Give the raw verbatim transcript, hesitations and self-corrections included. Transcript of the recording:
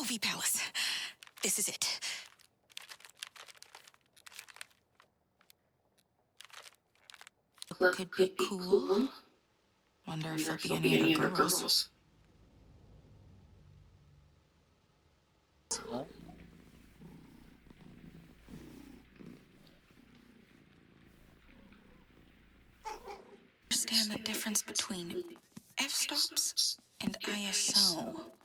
Movie Palace. This is it. Could be cool. Wonder if there'll be any other girls. Understand the difference between f-stops and I S O.